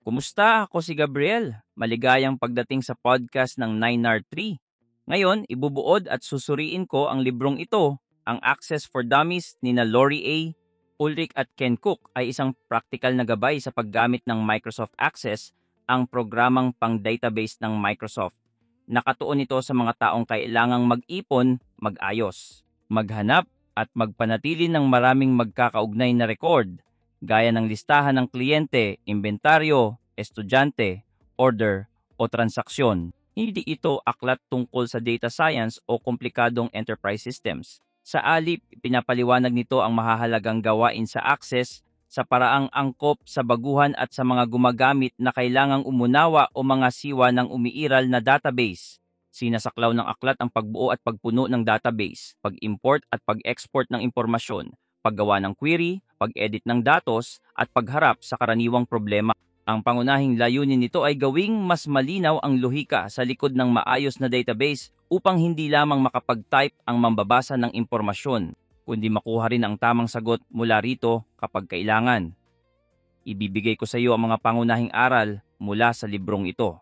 Kumusta? Ako si Gabriel. Maligayang pagdating sa podcast ng 9R3. Ngayon, ibubuod at susuriin ko ang librong ito, ang Access for Dummies ni na Lori A. Ulrich at Ken Cook ay isang practical na gabay sa paggamit ng Microsoft Access, ang programang pang-database ng Microsoft. Nakatuon ito sa mga taong kailangang mag-ipon, mag-ayos, maghanap at magpanatili ng maraming magkakaugnay na record gaya ng listahan ng kliyente, inventaryo, estudyante, order o transaksyon. Hindi ito aklat tungkol sa data science o komplikadong enterprise systems. Sa alip, pinapaliwanag nito ang mahahalagang gawain sa Access sa paraang angkop sa baguhan at sa mga gumagamit na kailangang umunawa o mga siwa ng umiiral na database. Sinasaklaw ng aklat ang pagbuo at pagpuno ng database, pag-import at pag-export ng impormasyon, paggawa ng query, pag-edit ng datos, at pagharap sa karaniwang problema. Ang pangunahing layunin nito ay gawing mas malinaw ang lohika sa likod ng maayos na database upang hindi lamang makapag-type ang mambabasa ng impormasyon, kundi makuha rin ang tamang sagot mula rito kapag kailangan. Ibibigay ko sa iyo ang mga pangunahing aral mula sa librong ito.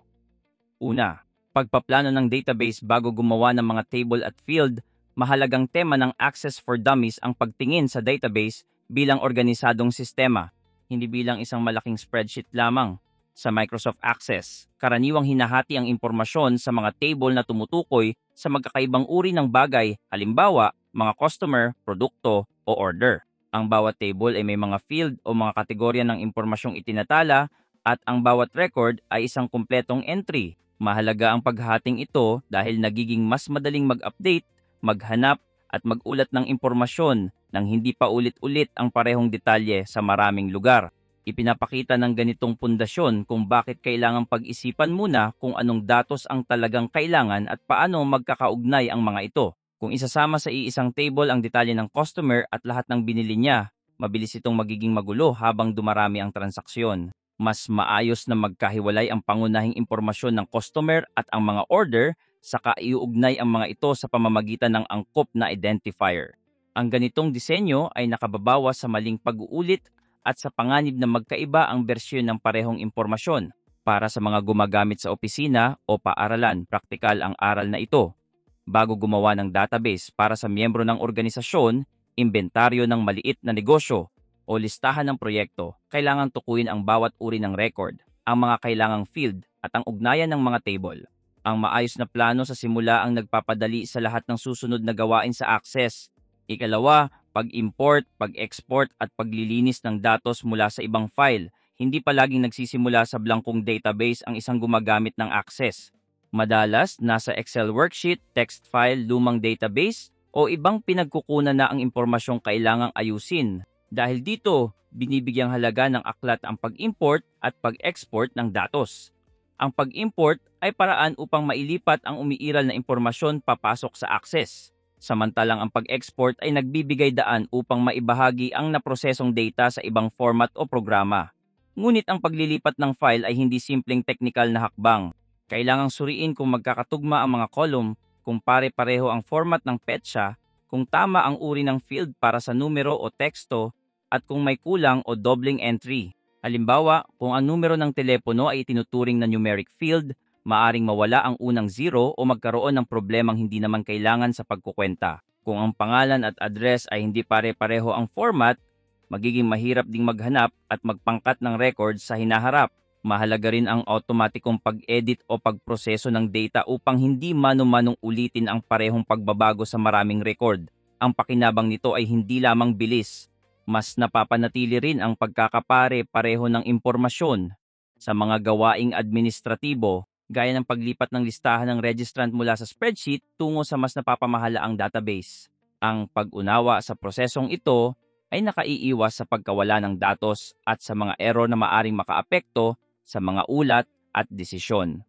Una, pagpaplano ng database bago gumawa ng mga table at field. Mahalagang tema ng Access for Dummies ang pagtingin sa database bilang organisadong sistema, hindi bilang isang malaking spreadsheet lamang. Sa Microsoft Access, karaniwang hinahati ang impormasyon sa mga table na tumutukoy sa magkakaibang uri ng bagay, halimbawa, mga customer, produkto, o order. Ang bawat table ay may mga field o mga kategorya ng impormasyong itinatala at ang bawat record ay isang kumpletong entry. Mahalaga ang paghahating ito dahil nagiging mas madaling mag-update, maghanap at magulat ng impormasyon nang hindi pa ulit-ulit ang parehong detalye sa maraming lugar. Ipinapakita ng ganitong pundasyon kung bakit kailangang pag-isipan muna kung anong datos ang talagang kailangan at paano magkakaugnay ang mga ito. Kung isasama sa iisang table ang detalye ng customer at lahat ng binili niya, mabilis itong magiging magulo habang dumarami ang transaksyon. Mas maayos na magkahiwalay ang pangunahing impormasyon ng customer at ang mga order, saka iuugnay ang mga ito sa pamamagitan ng angkop na identifier. Ang ganitong disenyo ay nakababawas sa maling pag-uulit at sa panganib na magkaiba ang bersyon ng parehong impormasyon. Para sa mga gumagamit sa opisina o paaralan, praktikal ang aral na ito. Bago gumawa ng database para sa miyembro ng organisasyon, inventaryo ng maliit na negosyo, o listahan ng proyekto, kailangang tukuyin ang bawat uri ng record, ang mga kailangang field at ang ugnayan ng mga table. Ang maayos na plano sa simula ang nagpapadali sa lahat ng susunod na gawain sa Access. Ikalawa, pag-import, pag-export at paglilinis ng datos mula sa ibang file. Hindi palaging nagsisimula sa blankong database ang isang gumagamit ng Access. Madalas, nasa Excel worksheet, text file, lumang database, o ibang pinagkukunan na ang impormasyong kailangang ayusin. Dahil dito, binibigyang halaga ng aklat ang pag-import at pag-export ng datos. Ang pag-import ay paraan upang mailipat ang umiiral na impormasyon papasok sa Access. Samantalang ang pag-export ay nagbibigay daan upang maibahagi ang naprosesong data sa ibang format o programa. Ngunit ang paglilipat ng file ay hindi simpleng technical na hakbang. Kailangang suriin kung magkakatugma ang mga column, kung pare-pareho ang format ng petsa, kung tama ang uri ng field para sa numero o teksto, at kung may kulang o dobling entry. Halimbawa, kung ang numero ng telepono ay itinuturing na numeric field, maaring mawala ang unang zero o magkaroon ng problemang hindi naman kailangan sa pagkukwenta. Kung ang pangalan at address ay hindi pare-pareho ang format, magiging mahirap ding maghanap at magpangkat ng records sa hinaharap. Mahalaga rin ang automatikong pag-edit o pagproseso ng data upang hindi mano-manong ulitin ang parehong pagbabago sa maraming record. Ang pakinabang nito ay hindi lamang bilis, mas napapanatili rin ang pagkakapare-pareho ng impormasyon. Sa mga gawaing administratibo, gaya ng paglipat ng listahan ng registrant mula sa spreadsheet tungo sa mas napapamahalaang database. Ang pag-unawa sa prosesong ito ay nakaiiwas sa pagkawala ng datos at sa mga error na maaring makaapekto sa mga ulat at desisyon.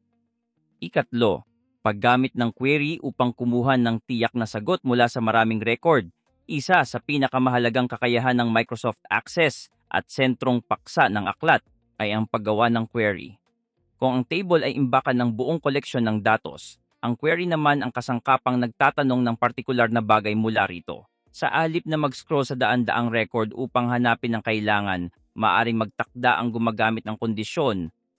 Ikatlo, paggamit ng query upang kumuha ng tiyak na sagot mula sa maraming record. Isa sa pinakamahalagang kakayahan ng Microsoft Access at sentrong paksa ng aklat ay ang paggawa ng query. Kung ang table ay imbakan ng buong koleksyon ng datos, ang query naman ang kasangkapang nagtatanong ng partikular na bagay mula rito. Sa alip na mag-scroll sa daan-daang record upang hanapin ang kailangan, maaring magtakda ang gumagamit ng kondisyon,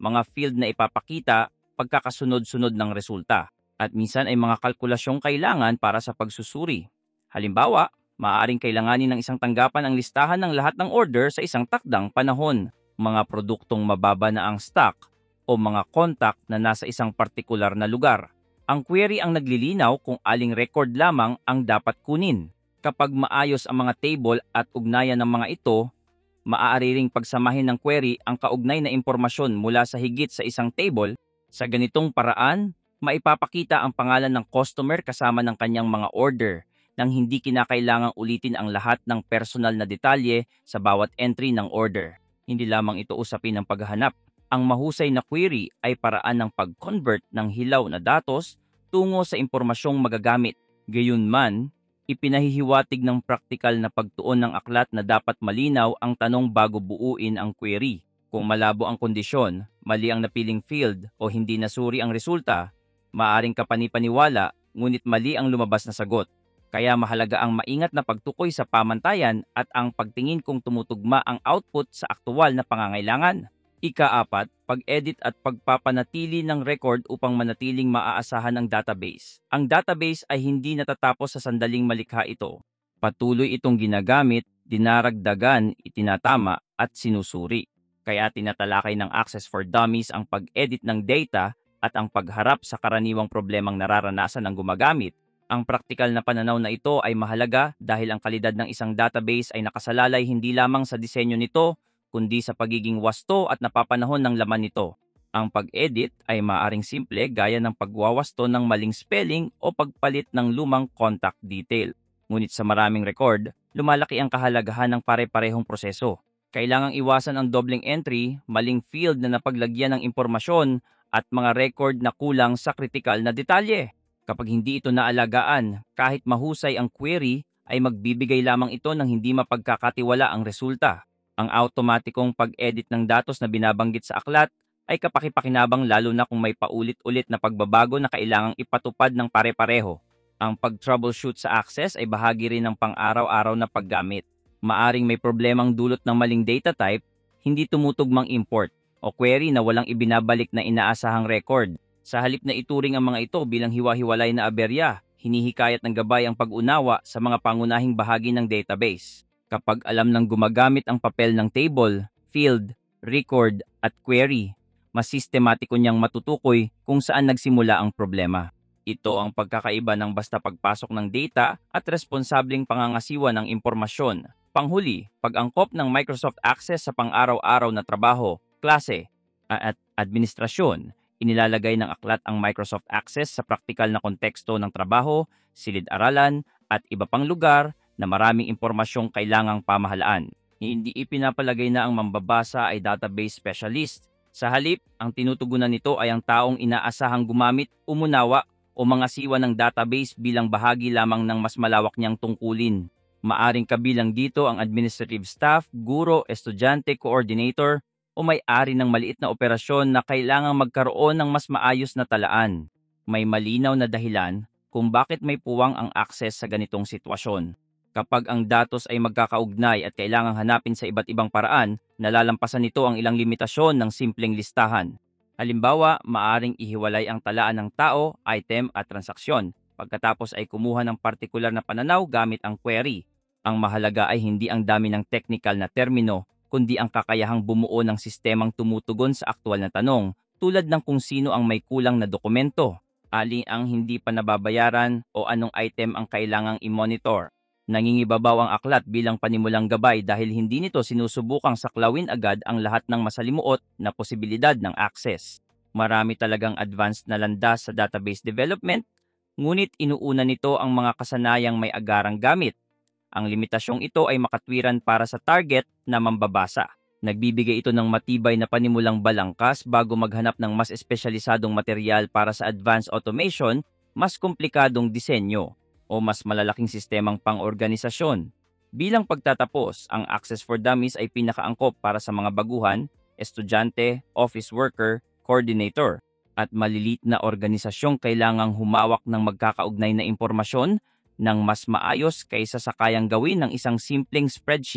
mga field na ipapakita pagkakasunod-sunod ng resulta. At minsan ay mga kalkulasyong kailangan para sa pagsusuri. Halimbawa, maaaring kailanganin ng isang tanggapan ang listahan ng lahat ng order sa isang takdang panahon, mga produktong mababa na ang stock, o mga contact na nasa isang partikular na lugar. Ang query ang naglilinaw kung aling record lamang ang dapat kunin. Kapag maayos ang mga table at ugnayan ng mga ito, maaari ring pagsamahin ng query ang kaugnay na impormasyon mula sa higit sa isang table. Sa ganitong paraan, maipapakita ang pangalan ng customer kasama ng kanyang mga order nang hindi kinakailangang ulitin ang lahat ng personal na detalye sa bawat entry ng order. Hindi lamang ito usapin ng paghahanap. Ang mahusay na query ay paraan ng pag-convert ng hilaw na datos tungo sa impormasyong magagamit. Gayunman, ipinahihiwatig ng praktikal na pagtuon ng aklat na dapat malinaw ang tanong bago buuin ang query. Kung malabo ang kondisyon, mali ang napiling field o hindi nasuri ang resulta, maaring kapanipaniwala ngunit mali ang lumabas na sagot. Kaya mahalaga ang maingat na pagtukoy sa pamantayan at ang pagtingin kung tumutugma ang output sa aktual na pangangailangan. Ika-4, pag-edit at pagpapanatili ng record upang manatiling maaasahan ang database. Ang database ay hindi natatapos sa sandaling malikha ito. Patuloy itong ginagamit, dinaragdagan, itinatama at sinusuri. Kaya tinatalakay ng Access for Dummies ang pag-edit ng data at ang pagharap sa karaniwang problemang nararanasan ng gumagamit. Ang praktikal na pananaw na ito ay mahalaga dahil ang kalidad ng isang database ay nakasalalay hindi lamang sa disenyo nito, kundi sa pagiging wasto at napapanahon ng laman nito. Ang pag-edit ay maaaring simple gaya ng pagwawasto ng maling spelling o pagpalit ng lumang contact detail. Ngunit sa maraming record, lumalaki ang kahalagahan ng pare-parehong proseso. Kailangang iwasan ang dobleng entry, maling field na napaglagyan ng impormasyon at mga record na kulang sa kritikal na detalye. Kapag hindi ito naalagaan, kahit mahusay ang query, ay magbibigay lamang ito ng hindi mapagkakatiwala ang resulta. Ang automatikong pag-edit ng datos na binabanggit sa aklat ay kapakipakinabang lalo na kung may paulit-ulit na pagbabago na kailangang ipatupad ng pare-pareho. Ang pag-troubleshoot sa Access ay bahagi rin ng pang-araw-araw na paggamit. Maaring may problemang dulot ng maling data type, hindi tumutugmang import, o query na walang ibinabalik na inaasahang record. Sa halip na ituring ang mga ito bilang hiwa-hiwalay na aberya, hinihikayat ng gabay ang pag-unawa sa mga pangunahing bahagi ng database. Kapag alam ng gumagamit ang papel ng table, field, record, at query, mas sistematiko niyang matutukoy kung saan nagsimula ang problema. Ito ang pagkakaiba ng basta pagpasok ng data at responsableng pangangasiwa ng impormasyon. Panghuli, pag-angkop ng Microsoft Access sa pang-araw-araw na trabaho, klase, at administrasyon. Inilalagay ng aklat ang Microsoft Access sa praktikal na konteksto ng trabaho, silid-aralan, at iba pang lugar na maraming impormasyong kailangang pamahalaan. Hindi ipinapalagay na ang mambabasa ay database specialist. Sa halip, ang tinutugunan nito ay ang taong inaasahang gumamit, umunawa, o mga siwa ng database bilang bahagi lamang ng mas malawak niyang tungkulin. Maaring kabilang dito ang administrative staff, guro, estudyante, coordinator, o may-ari ng maliit na operasyon na kailangang magkaroon ng mas maayos na talaan. May malinaw na dahilan kung bakit may puwang ang access sa ganitong sitwasyon. Kapag ang datos ay magkakaugnay at kailangang hanapin sa iba't ibang paraan, nalalampasan nito ang ilang limitasyon ng simpleng listahan. Halimbawa, maaring ihiwalay ang talaan ng tao, item at transaksyon. Pagkatapos ay kumuha ng partikular na pananaw gamit ang query. Ang mahalaga ay hindi ang dami ng technical na termino, kundi ang kakayahang bumuo ng sistemang tumutugon sa aktwal na tanong, tulad ng kung sino ang may kulang na dokumento, alin ang hindi pa nababayaran o anong item ang kailangang i-monitor. Nangingibabaw ang aklat bilang panimulang gabay dahil hindi nito sinusubukang saklawin agad ang lahat ng masalimuot na posibilidad ng access. Marami talagang advanced na landas sa database development, ngunit inuuna nito ang mga kasanayang may agarang gamit. Ang limitasyong ito ay makatwiran para sa target na mambabasa. Nagbibigay ito ng matibay na panimulang balangkas bago maghanap ng mas espesyalisadong material para sa advanced automation, mas komplikadong disenyo, o mas malalaking sistemang pang-organisasyon. Bilang pagtatapos, ang Access for Dummies ay pinakaangkop para sa mga baguhan, estudyante, office worker, coordinator, at malilit na organisasyong kailangang humawak ng magkakaugnay na impormasyon ng mas maayos kaysa sa kayang gawin ng isang simpleng spreadsheet.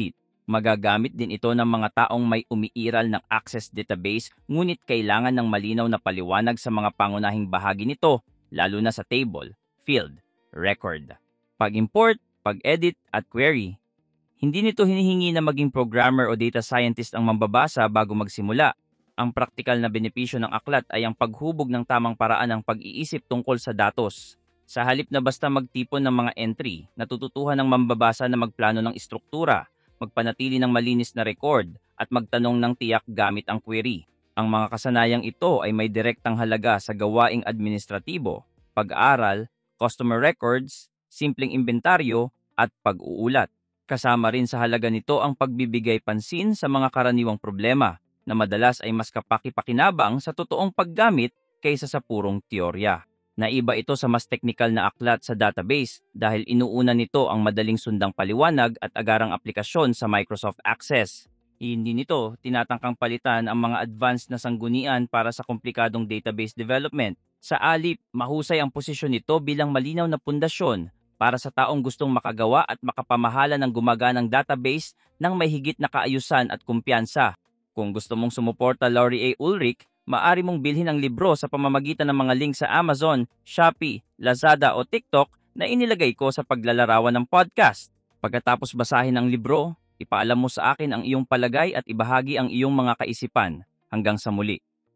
Magagamit din ito ng mga taong may umiiral ng Access database ngunit kailangan ng malinaw na paliwanag sa mga pangunahing bahagi nito, lalo na sa table, field, record. Pag-import, pag-edit at query. Hindi nito hinihingi na maging programmer o data scientist ang mambabasa bago magsimula. Ang praktikal na benepisyo ng aklat ay ang paghubog ng tamang paraan ng pag-iisip tungkol sa datos. Sa halip na basta magtipon ng mga entry, natututuhan ng mambabasa na magplano ng istruktura, magpanatili ng malinis na record, at magtanong ng tiyak gamit ang query. Ang mga kasanayang ito ay may direktang halaga sa gawaing administratibo, pag-aaral, customer records, simpleng inventaryo, at pag-uulat. Kasama rin sa halaga nito ang pagbibigay pansin sa mga karaniwang problema na madalas ay mas kapaki-pakinabang sa totoong paggamit kaysa sa purong teorya. Naiba ito sa mas teknikal na aklat sa database dahil inuuna nito ang madaling sundang paliwanag at agarang aplikasyon sa Microsoft Access. Hindi nito tinatangkang palitan ang mga advanced na sanggunian para sa komplikadong database development. Sa alip, mahusay ang posisyon nito bilang malinaw na pundasyon para sa taong gustong makagawa at makapamahala ng gumaganang database ng may higit na kaayusan at kumpiyansa. Kung gusto mong sumuporta Laurie A. Ulrich, maaari mong bilhin ang libro sa pamamagitan ng mga link sa Amazon, Shopee, Lazada o TikTok na inilagay ko sa paglalarawan ng podcast. Pagkatapos basahin ang libro, ipaalam mo sa akin ang iyong palagay at ibahagi ang iyong mga kaisipan. Hanggang sa muli.